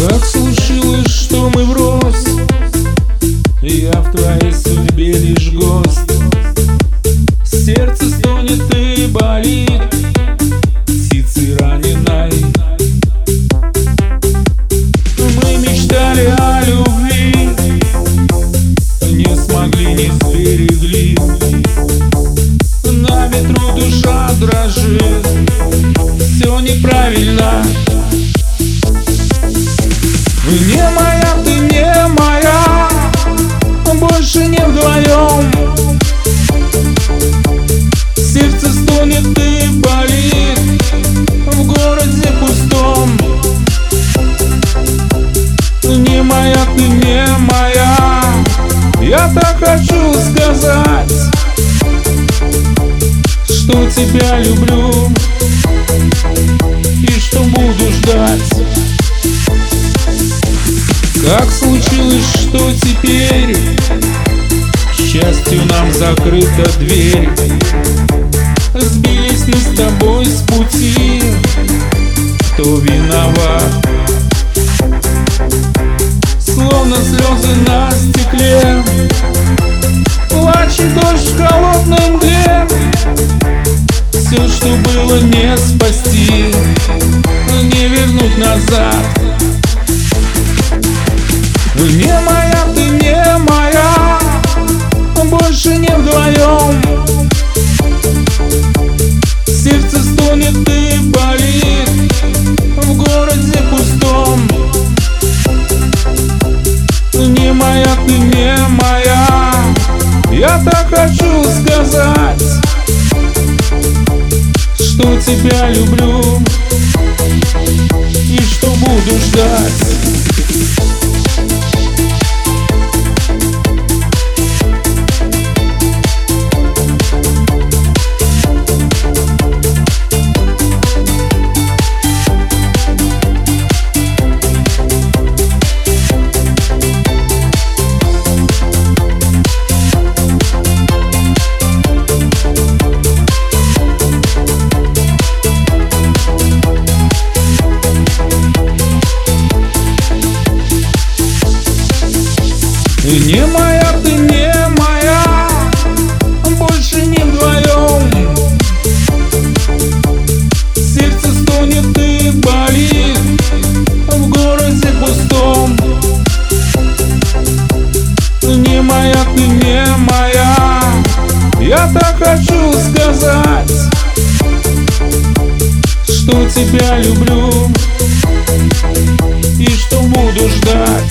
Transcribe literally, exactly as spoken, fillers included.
Как случилось, что мы врозь? Я в твоей судьбе лишь гость. Сердце стонет и болит птицей раненой. Мы мечтали о любви, не смогли, не сберегли. На ветру душа дрожит, все неправильно. Не моя, ты не моя, больше не вдвоем. Сердце стонет и болит в городе пустом. Не моя, ты не моя, я так хочу сказать, что тебя люблю и что буду ждать. Как случилось, что теперь к счастью нам закрыта дверь? Сбились мы с тобой с пути, кто виноват? Словно слезы на стекле, плач и дождь в холодной мгле. Все, что было, не спасти, не вернуть назад. Не моя, ты не моя, больше не вдвоем. Сердце стонет и болит в городе пустом. Не моя, ты не моя, я так хочу сказать, что тебя люблю и что буду ждать. Не моя, ты не моя, больше не вдвоем. Сердце стонет и болит в городе пустом. Не моя, ты не моя, я так хочу сказать, что тебя люблю и что буду ждать.